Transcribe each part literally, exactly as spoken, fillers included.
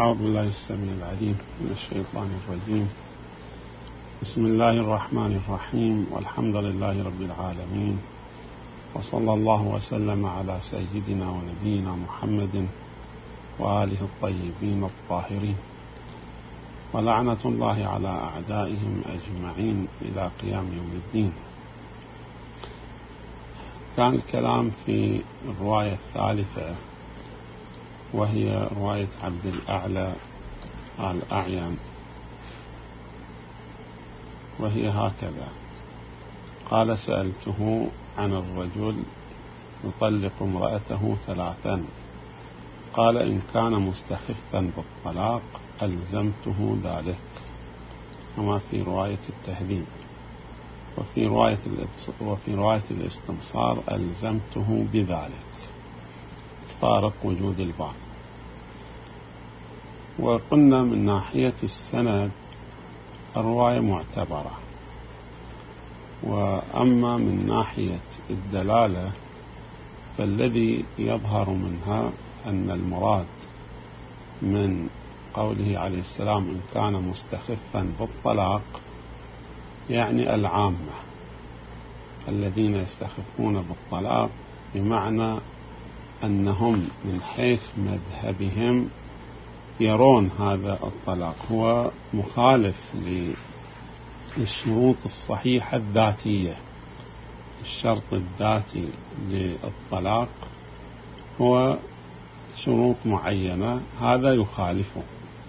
أعوذ بالله السميع العليم من الشيطان الرجيم. بسم الله الرحمن الرحيم، والحمد لله رب العالمين، وصلى الله وسلم على سيدنا ونبينا محمد وآله الطيبين الطاهرين، ولعنة الله على أعدائهم أجمعين إلى قيام يوم الدين. كان الكلام في الرواية الثالثة، وهي رواية عبد الأعلى الأعين، وهي هكذا: قال: سألته عن الرجل يطلق امرأته ثلاثا، قال: إن كان مستخفا بالطلاق ألزمته ذلك، كما في رواية التهذيب. وفي رواية وفي رواية الاستمصار ألزمته بذلك، فارق وجود البعض. وقلنا من ناحية السند الرواية معتبرة، وأما من ناحية الدلالة فالذي يظهر منها أن المراد من قوله عليه السلام إن كان مستخفا بالطلاق يعني العامة الذين يستخفون بالطلاق، بمعنى أنهم من حيث مذهبهم يرون هذا الطلاق هو مخالف للشروط الصحيحة الذاتية. الشرط الذاتي للطلاق هو شروط معينة، هذا يخالفه،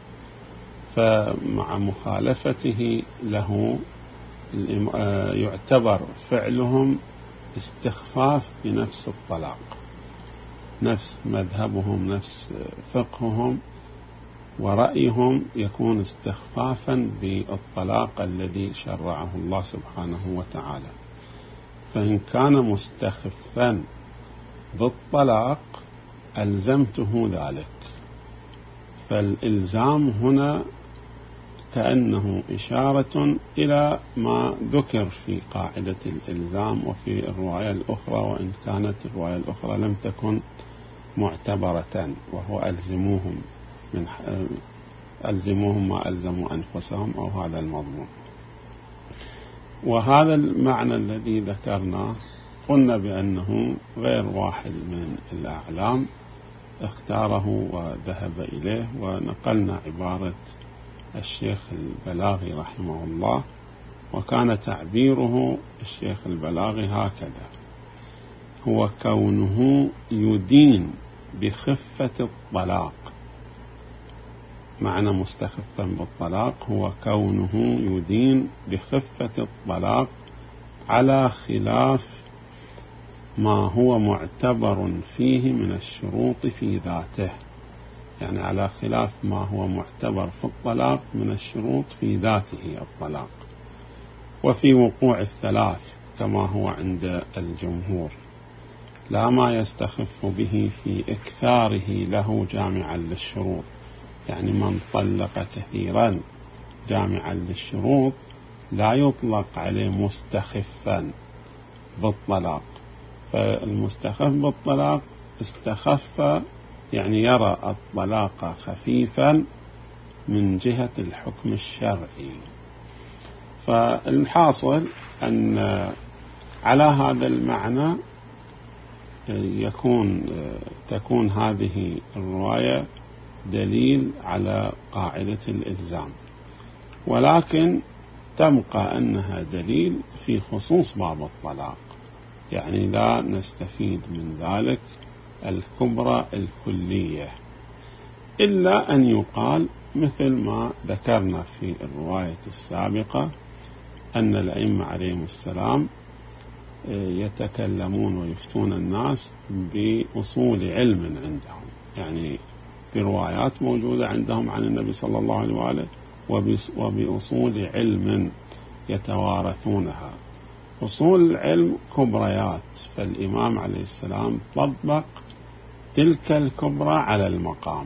فمع مخالفته له يعتبر فعلهم استخفاف بنفس الطلاق، نفس مذهبهم، نفس فقههم ورأيهم يكون استخفافا بالطلاق الذي شرعه الله سبحانه وتعالى. فإن كان مستخفا بالطلاق ألزمته ذلك، فالإلزام هنا كأنه إشارة إلى ما ذكر في قاعدة الإلزام وفي الرواية الأخرى، وإن كانت الرواية الأخرى لم تكن معتبرة، وهو ألزموهم من ألزموهم ما ألزموا أنفسهم، أو هذا المضمون. وهذا المعنى الذي ذكرناه قلنا بأنه غير واحد من الأعلام اختاره وذهب إليه، ونقلنا عبارة الشيخ البلاغي رحمه الله، وكان تعبيره الشيخ البلاغي هكذا: هو كونه يدين بخفة الطلاق. معنى مستخفا بالطلاق هو كونه يدين بخفة الطلاق على خلاف ما هو معتبر فيه من الشروط في ذاته، يعني على خلاف ما هو معتبر في الطلاق من الشروط في ذاته الطلاق، وفي وقوع الثلاث كما هو عند الجمهور، لا ما يستخف به في إكثاره له جامعا للشروط. يعني من طلق كثيرا جامعا للشروط لا يطلق عليه مستخفا بالطلاق، فالمستخف بالطلاق استخف يعني يرى الطلاق خفيفا من جهة الحكم الشرعي. فالحاصل أن على هذا المعنى يكون تكون هذه الرواية دليل على قاعدة الإلزام، ولكن تبقى أنها دليل في خصوص باب الطلاق، يعني لا نستفيد من ذلك الكبرى الكلية، إلا أن يقال مثل ما ذكرنا في الرواية السابقة أن الأئمة عليهم السلام يتكلمون ويفتون الناس بأصول علم عندهم، يعني بروايات موجودة عندهم عن النبي صلى الله عليه وآله، وبأصول علم يتوارثونها. أصول العلم كبريات، فالإمام عليه السلام طبق تلك الكبرى على المقام،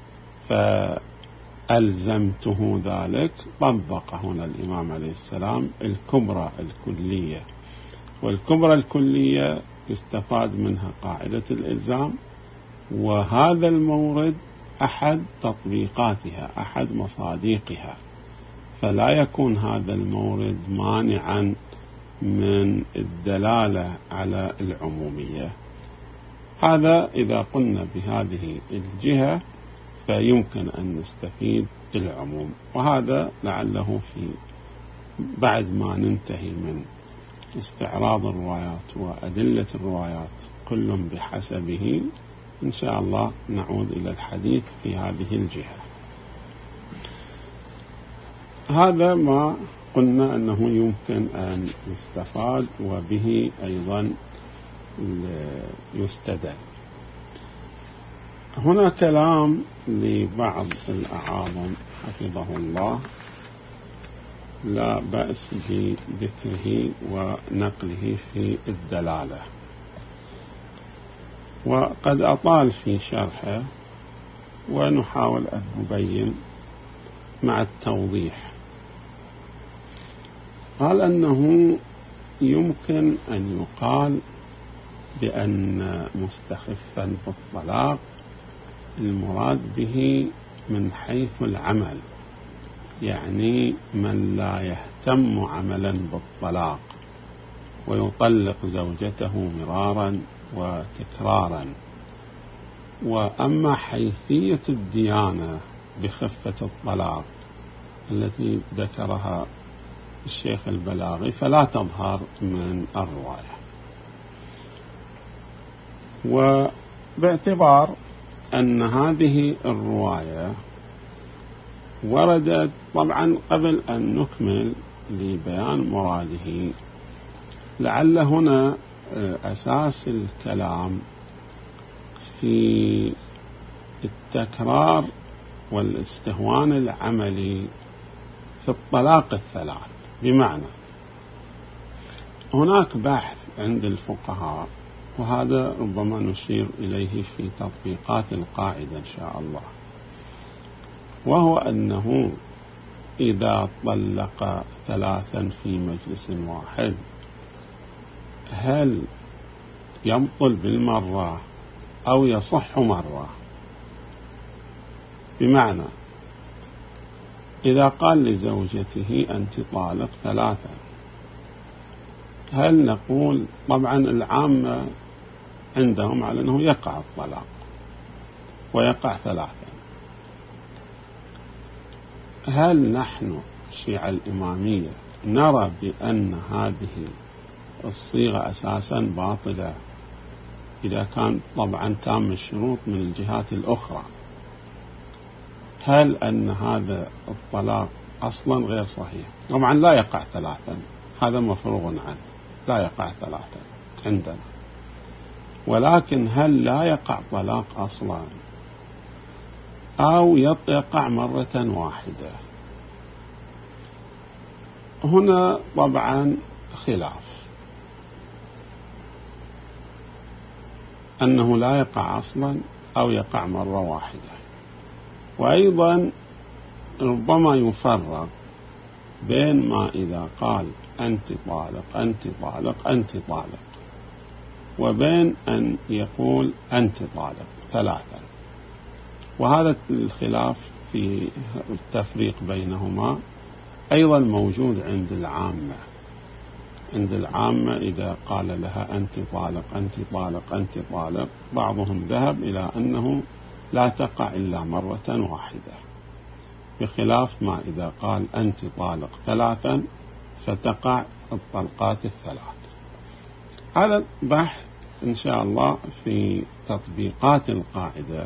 فألزمته ذلك. طبق هنا الإمام عليه السلام الكبرى الكلية، والكبرى الكلية يستفاد منها قاعدة الإلزام، وهذا المورد أحد تطبيقاتها، أحد مصادقها، فلا يكون هذا المورد مانعا من الدلالة على العمومية. هذا إذا قلنا بهذه الجهة فيمكن أن نستفيد العموم، وهذا لعله في بعد ما ننتهي من استعراض الروايات وأدلة الروايات كل بحسبه إن شاء الله نعود إلى الحديث في هذه الجهة. هذا ما قلنا أنه يمكن أن يستفاد وبه أيضا يستدل. هنا كلام لبعض الأعاظم حفظه الله لا بأس بذكره ونقله في الدلالة، وقد أطال في شرحه ونحاول أن نبين مع التوضيح. قال أنه يمكن أن يقال بأن مستخفا بالطلاق المراد به من حيث العمل، يعني من لا يهتم عملا بالطلاق ويطلق زوجته مرارا وتكرارا. وأما حيثية الديانة بخفة الطلاق التي ذكرها الشيخ البلاغي فلا تظهر من الرواية. وباعتبار أن هذه الرواية وردت طبعا قبل أن نكمل لبيان مراده، لعل هنا أساس الكلام في التكرار والاستهوان العملي في الطلاق الثلاث. بمعنى هناك بحث عند الفقهاء، وهذا ربما نشير إليه في تطبيقات القاعدة إن شاء الله، وهو أنه إذا طلق ثلاثا في مجلس واحد هل يبطل بالمرة أو يصح مرة؟ بمعنى إذا قال لزوجته أنت طالق ثلاثا، هل نقول طبعا العامة عندهم على أنه يقع الطلاق ويقع ثلاثا، هل نحن الشيعة الإمامية نرى بأن هذه الصيغة أساسا باطلة إذا كان طبعا تام الشروط من الجهات الأخرى؟ هل أن هذا الطلاق أصلا غير صحيح؟ طبعا لا يقع ثلاثا، هذا مفروغ عنه، لا يقع ثلاثا عندنا. ولكن هل لا يقع طلاق أصلا أو يقع مرة واحدة؟ هنا طبعا خلاف، أنه لا يقع أصلا أو يقع مرة واحدة. وأيضا ربما يفرق بين ما إذا قال أنت طالق أنت طالق أنت طالق وبين أن يقول أنت طالق ثلاثا. وهذا الخلاف في التفريق بينهما أيضا موجود عند العامة. عند العامة إذا قال لها أنت طالق أنت طالق أنت طالق، بعضهم ذهب إلى أنه لا تقع إلا مرة واحدة، بخلاف ما إذا قال أنت طالق ثلاثا فتقع الطلقات الثلاث. هذا بحث إن شاء الله في تطبيقات القاعدة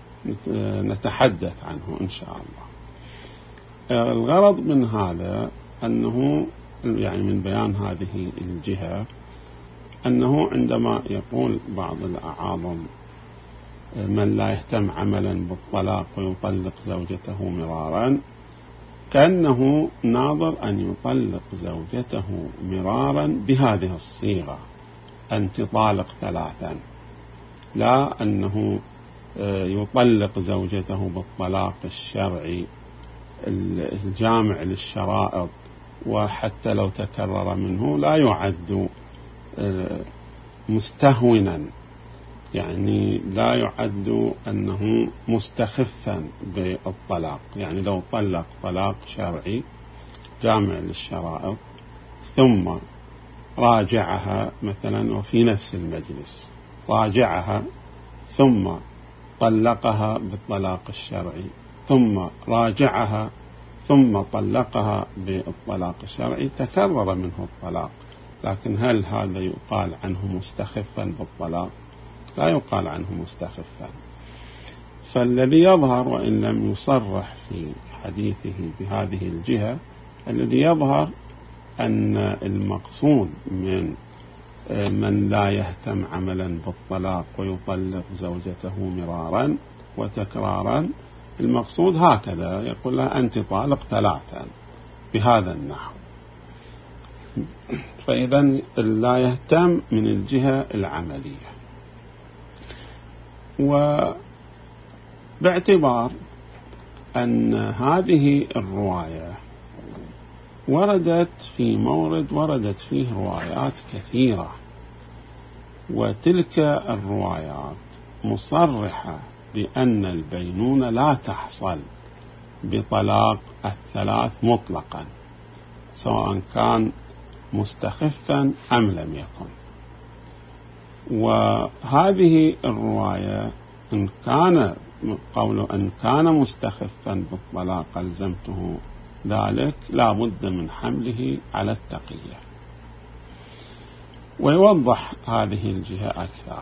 نتحدث عنه إن شاء الله. الغرض من هذا أنه يعني من بيان هذه الجهة أنه عندما يقول بعض الأعاظم من لا يهتم عملا بالطلاق ويطلق زوجته مرارا، كأنه ناظر أن يطلق زوجته مرارا بهذه الصيغة أنت طالق ثلاثا، لا أنه يطلق زوجته بالطلاق الشرعي الجامع للشرائط، وحتى لو تكرر منه لا يعد مستهونا يعني لا يعد أنه مستخفا بالطلاق. يعني لو طلق طلاق شرعي جامع للشرائط ثم راجعها مثلا وفي نفس المجلس راجعها ثم طلقها بالطلاق الشرعي ثم راجعها ثم طلقها بالطلاق الشرعي تكرر منه الطلاق، لكن هل هذا يقال عنه مستخفا بالطلاق؟ لا يقال عنه مستخفا. فالذي يظهر وإن لم يصرح في حديثه بهذه الجهة، الذي يظهر أن المقصود من من لا يهتم عملا بالطلاق ويطلق زوجته مرارا وتكرارا، المقصود هكذا يقول لها أنت طالق ثلاثا بهذا النحو. فإذا لا يهتم من الجهة العملية. وباعتبار أن هذه الرواية وردت في مورد وردت فيه روايات كثيرة، وتلك الروايات مصرحة بأن البينونة لا تحصل بطلاق الثلاث مطلقا سواء كان مستخفا أم لم يكن. وهذه الرواية إن كان قوله أن كان مستخفا بالطلاق ألزمته ذلك لا بد من حمله على التقية. ويوضح هذه الجهة أكثر،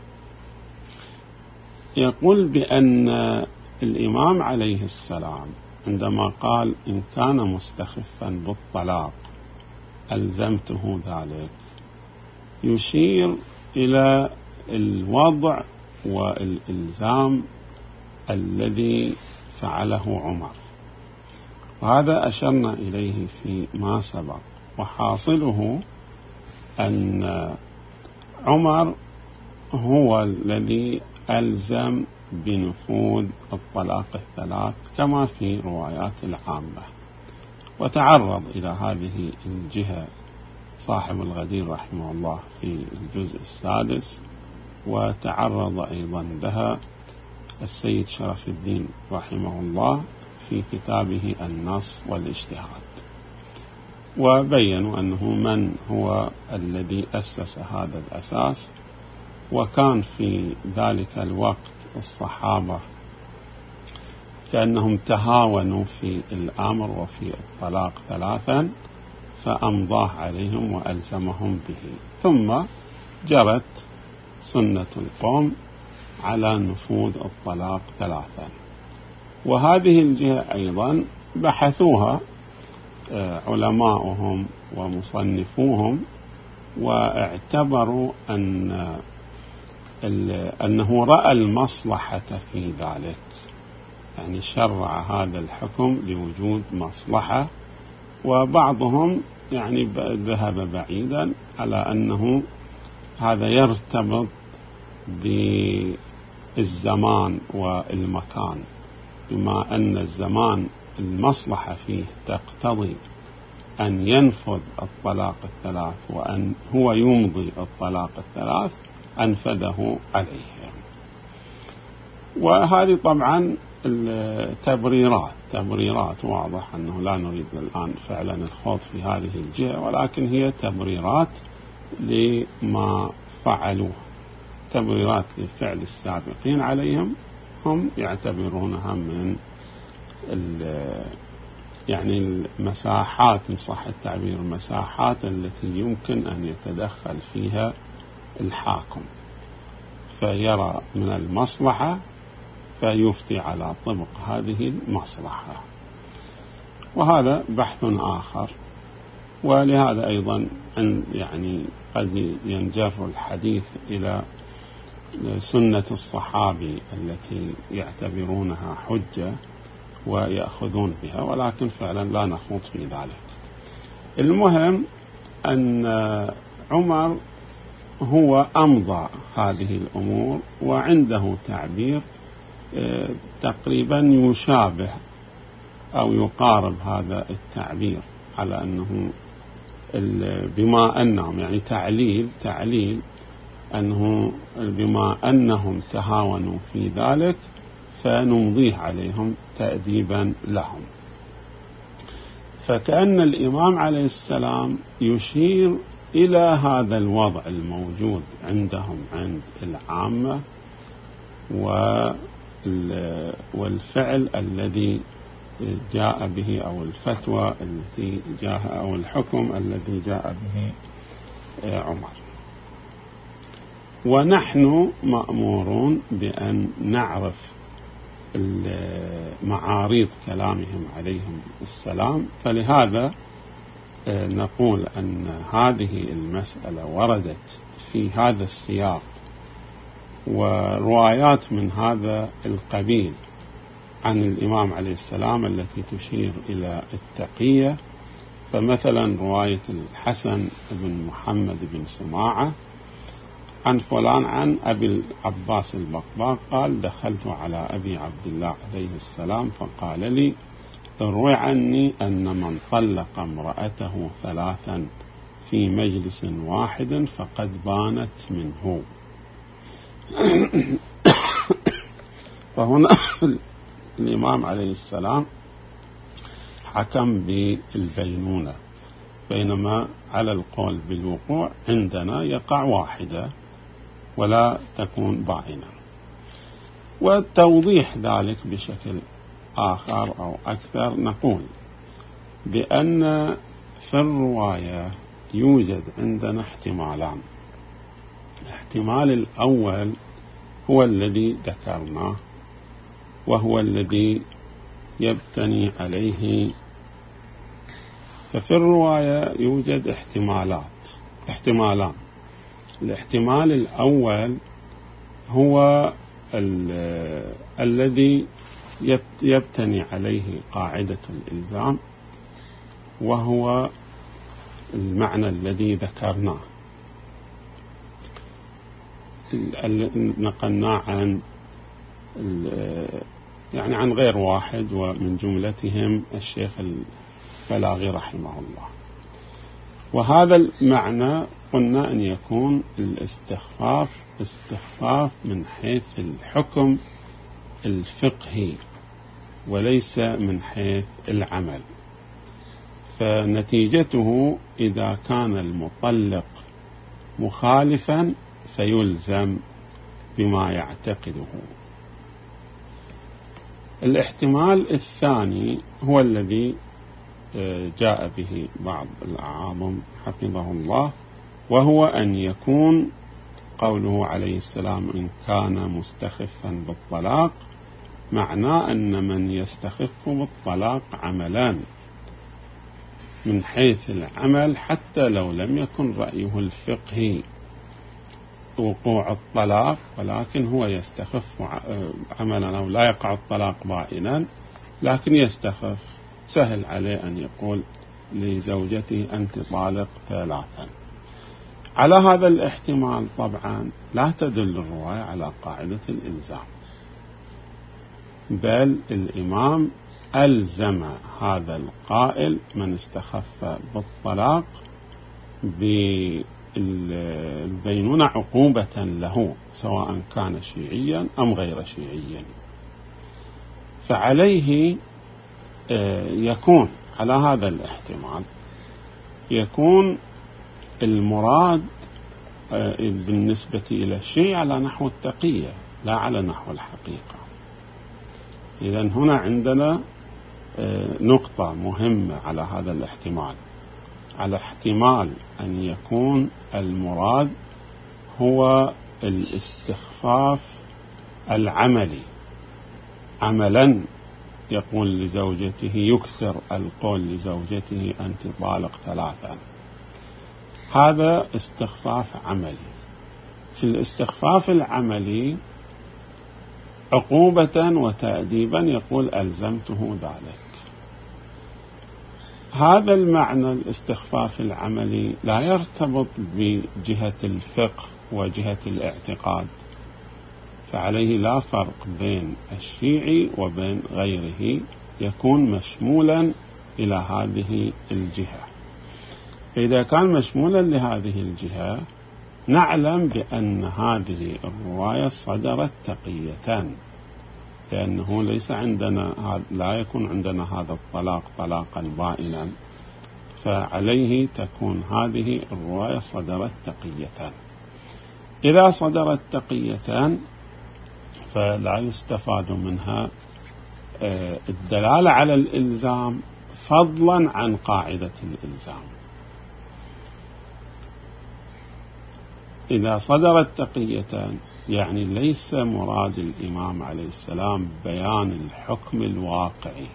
يقول بأن الإمام عليه السلام عندما قال إن كان مستخفا بالطلاق ألزمته ذلك يشير إلى الوضع والإلزام الذي فعله عمر، وهذا أشرنا إليه فيما سبق. وحاصله أن عمر هو الذي ألزم بنفوذ الطلاق الثلاث كما في روايات العامة. وتعرض إلى هذه الجهة صاحب الغدير رحمه الله في الجزء السادس، وتعرض أيضا لها السيد شرف الدين رحمه الله في كتابه النص والاجتهاد، وبينوا أنه من هو الذي أسس هذا الأساس. وكان في ذلك الوقت الصحابة كأنهم تهاونوا في الأمر وفي الطلاق ثلاثا فأمضاه عليهم وألزمهم به، ثم جرت سنة القوم على نفوذ الطلاق ثلاثا. وهذه الجهة أيضا بحثوها علماؤهم ومصنفوهم، واعتبروا أن أنه رأى المصلحة في ذلك، يعني شرع هذا الحكم لوجود مصلحة. وبعضهم يعني ذهب بعيدا على أنه هذا يرتبط بالزمان والمكان، بما أن الزمان المصلحة فيه تقتضي أن ينفذ الطلاق الثلاث وأن هو يمضي الطلاق الثلاث أنفذه عليه. وهذه طبعا التبريرات تبريرات واضح أنه لا نريد الآن فعلا الخوض في هذه الجهة، ولكن هي تبريرات لما فعلوه، تبريرات لفعل السابقين عليهم، هم يعتبرونها من يعني المساحات إن صح التعبير، المساحات التي يمكن أن يتدخل فيها الحاكم فيرى من المصلحة فيفتي على طبق هذه المصلحة. وهذا بحث آخر. ولهذا أيضا يعني قد ينجر الحديث إلى سنة الصحابي التي يعتبرونها حجة ويأخذون بها، ولكن فعلا لا نخوض في ذلك. المهم أن عمر هو أمضى هذه الأمور، وعنده تعبير تقريبا يشابه أو يقارب هذا التعبير، على أنه بما أنهم يعني تعليل تعليل أنه بما أنهم تهاونوا في ذلك فنمضيه عليهم تأديبا لهم. فكأن الإمام عليه السلام يشير إلى هذا الوضع الموجود عندهم عند العامة والفعل الذي جاء به أو الفتوى التي جاء أو الحكم الذي جاء به عمر. ونحن مأمورون بأن نعرف معاريض كلامهم عليهم السلام، فلهذا نقول أن هذه المسألة وردت في هذا السياق وروايات من هذا القبيل عن الإمام عليه السلام التي تشير إلى التقية. فمثلا رواية الحسن بن محمد بن سماعة عن فلان عن أبي العباس البقباق قال: دخلت على أبي عبد الله عليه السلام فقال لي: اروي عني أن من طلق امرأته ثلاثا في مجلس واحد فقد بانت منه. فهنا الإمام عليه السلام حكم بالبينونة، بينما على القول بالوقوع عندنا يقع واحدة ولا تكون باينة. وتوضيح ذلك بشكل آخر أو أكثر نقول بأن في الرواية يوجد عندنا احتمالان. الاحتمال الأول هو الذي ذكرناه، وهو الذي يبتني عليه. ففي الرواية يوجد احتمالات احتمالان. الاحتمال الأول هو الذي يبتني عليه قاعدة الإلزام، وهو المعنى الذي ذكرناه نقلناه عن يعني عن غير واحد، ومن جملتهم الشيخ البلاغي رحمه الله. وهذا المعنى قلنا أن يكون الاستخفاف استخفاف من حيث الحكم الفقهي وليس من حيث العمل. فنتيجته إذا كان المطلق مخالفا فيلزم بما يعتقده. الاحتمال الثاني هو الذي جاء به بعض الأعاظم حفظه الله، وهو أن يكون قوله عليه السلام: إن كان مستخفا بالطلاق، معناه أن من يستخف بالطلاق عملان من حيث العمل، حتى لو لم يكن رأيه الفقهي وقوع الطلاق، ولكن هو يستخف عملا، أو لا يقع الطلاق بائنا لكن يستخف. سهل عليه أن يقول لزوجته: أنت طالق ثلاثا. على هذا الاحتمال طبعا لا تدل الرواية على قاعدة الإلزام، بل الإمام ألزم هذا القائل من استخف بالطلاق بالبينونة عقوبة له، سواء كان شيعيا أم غير شيعيا. فعليه يكون على هذا الاحتمال يكون المراد بالنسبة إلى الشيء على نحو التقية لا على نحو الحقيقة. إذن هنا عندنا نقطة مهمة على هذا الاحتمال، على احتمال أن يكون المراد هو الاستخفاف العملي، عملا يقول لزوجته، يكثر القول لزوجته: أنت طالق ثلاثا. هذا استخفاف عملي. في الاستخفاف العملي عقوبة وتأديبا يقول: ألزمته ذلك. هذا المعنى الاستخفاف العملي لا يرتبط بجهة الفقه وجهة الاعتقاد، فعليه لا فرق بين الشيعي وبين غيره، يكون مشمولا إلى هذه الجهة. إذا كان مشمولا لهذه الجهة نعلم بأن هذه الرواية صدرت تقية، لأنه ليس عندنا لا يكون عندنا هذا الطلاق طلاقا بائنا، فعليه تكون هذه الرواية صدرت تقية. إذا صدرت تقية فلا يستفاد منها الدلالة على الإلزام فضلا عن قاعدة الإلزام. إذا صدرت تقية يعني ليس مراد الإمام عليه السلام بيان الحكم الواقعي،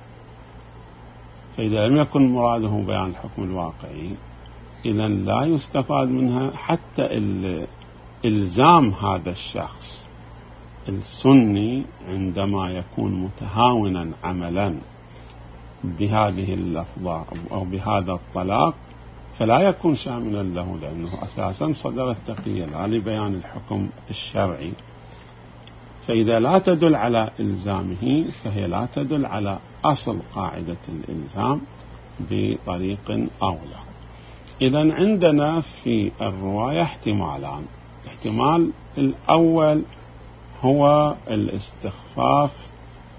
فإذا لم يكن مراده بيان الحكم الواقعي إذا لا يستفاد منها حتى إلزام هذا الشخص السني عندما يكون متهاونا عملا بهذه اللفظة أو بهذا الطلاق، فلا يكون شاملا له، لأنه أساسا صدرت تقية لا لبيان الحكم الشرعي. فإذا لا تدل على إلزامه فهي لا تدل على أصل قاعدة الإلزام بطريق أولى. إذن عندنا في الرواية احتمالان. الاحتمال الأول هو الاستخفاف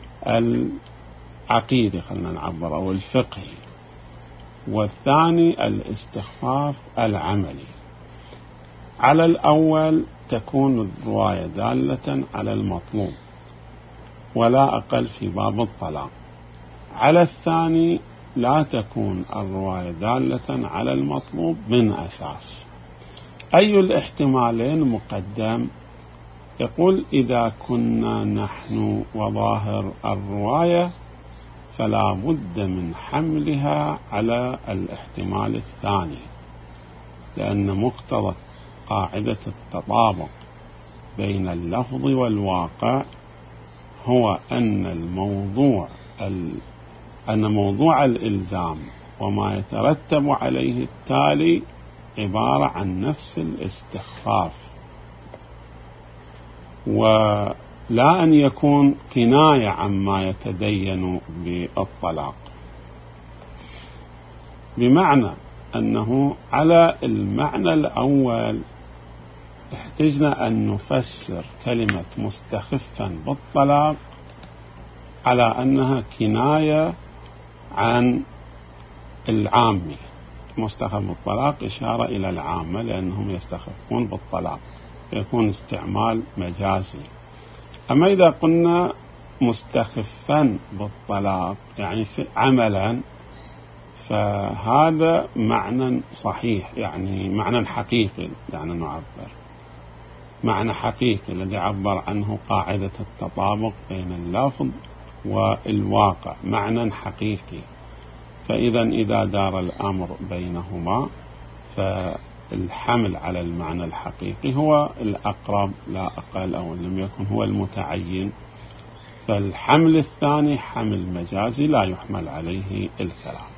العقيدي خلنا نعبر أو الفقهي، والثاني الاستخفاف العملي. على الأول تكون الرواية دالة على المطلوب ولا أقل في باب الطلاق. على الثاني لا تكون الرواية دالة على المطلوب من أساس. أي الاحتمالين مقدم؟ يقول إذا كنا نحن وظاهر الرواية فلا بد من حملها على الاحتمال الثاني، لأن مقتضى قاعدة التطابق بين اللفظ والواقع هو أن الموضوع أن موضوع الإلزام وما يترتب عليه التالي عبارة عن نفس الاستخفاف، ولا أن يكون كناية عما يتدين بالطلاق، بمعنى أنه على المعنى الأول احتجنا أن نفسر كلمة مستخفا بالطلاق على أنها كناية عن العامي. مستخف بالطلاق إشارة إلى العامة لأنهم يستخفون بالطلاق، يكون استعمال مجازي. أما إذا قلنا مستخفا بالطلاق يعني في عملا، فهذا معنى صحيح، يعني معنى حقيقي، يعني نعبر معنى حقيقي الذي عبر عنه قاعدة التطابق بين اللفظ والواقع، معنى حقيقي. فإذا إذا دار الأمر بينهما فالحمل على المعنى الحقيقي هو الأقرب لا أقل، أو لم يكن هو المتعين. فالحمل الثاني حمل مجازي لا يحمل عليه الكلام.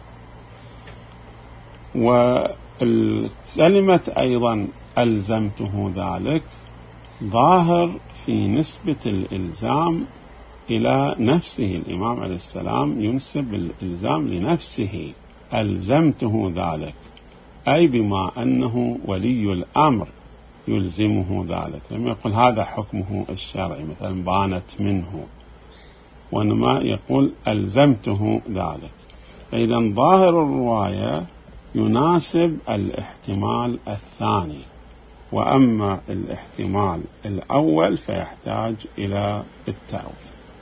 والكلمة أيضا ألزمته ذلك ظاهر في نسبة الإلزام إلى نفسه. الإمام عليه السلام ينسب الإلزام لنفسه، ألزمته ذلك، أي بما أنه ولي الأمر يلزمه ذلك. لم يقل هذا حكمه الشرعي مثلا بانت منه، وإنما يقول ألزمته ذلك. فإذا ظاهر الرواية يناسب الاحتمال الثاني، وأما الاحتمال الأول فيحتاج إلى التأويل.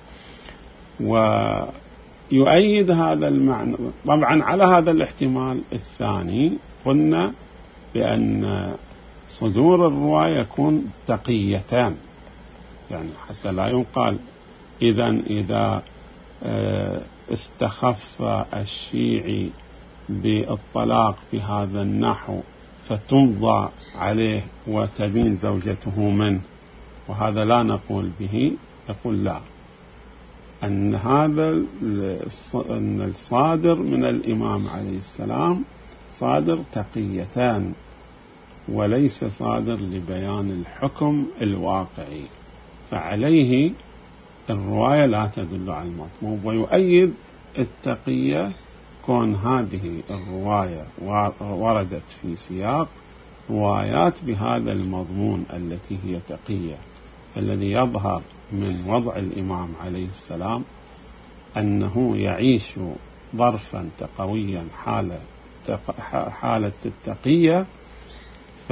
ويؤيد هذا المعنى طبعا على هذا الاحتمال الثاني قلنا بأن صدور الرواية يكون تقيتان، يعني حتى لا يقال إذن إذا استخف الشيعي بالطلاق بهذا النحو فتمضى عليه وتبين زوجته منه، وهذا لا نقول به. يقول لا، أن هذا أن الصادر من الإمام عليه السلام صادر تقيتان وليس صادر لبيان الحكم الواقعي، فعليه الرواية لا تدل على المطلوب. ويؤيد التقية كون هذه الرواية وردت في سياق روايات بهذا المضمون التي هي تقية. فالذي يظهر من وضع الإمام عليه السلام أنه يعيش ظرفا تقويا حالة حالة التقية، ف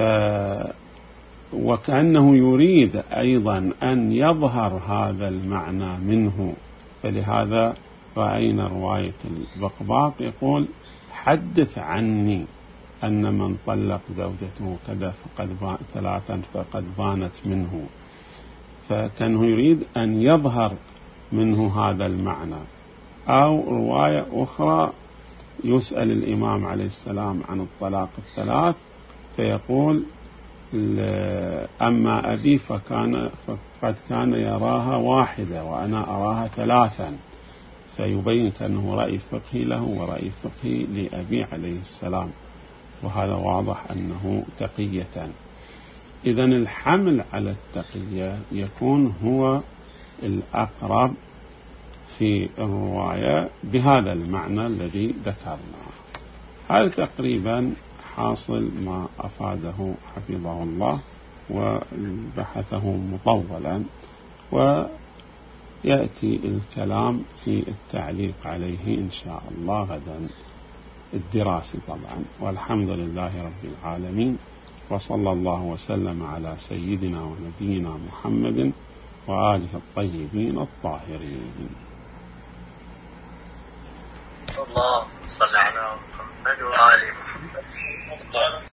وكأنه يريد أيضا أن يظهر هذا المعنى منه. فلهذا رأينا رواية البقباق يقول: حدث عني أن من طلق زوجته كذا فقد بان ثلاثا فقد بانت منه. فكانه يريد أن يظهر منه هذا المعنى. أو رواية أخرى يسأل الإمام عليه السلام عن الطلاق الثلاث فيقول: أما أبي فكان فقد كان يراها واحدة وأنا أراها ثلاثا، فيبين كأنه رأي فقهي له ورأي فقهي لأبي عليه السلام، وهذا واضح أنه تقية. إذن الحمل على التقية يكون هو الأقرب في الرواية بهذا المعنى الذي ذكرناه. هذا تقريبا حاصل ما أفاده حفظه الله وبحثه مطولا، ويأتي الكلام في التعليق عليه إن شاء الله غدا الدراسي طبعا. والحمد لله رب العالمين، وصلى الله وسلم على سيدنا ونبينا محمد وآله الطيبين الطاهرين. الله صلى على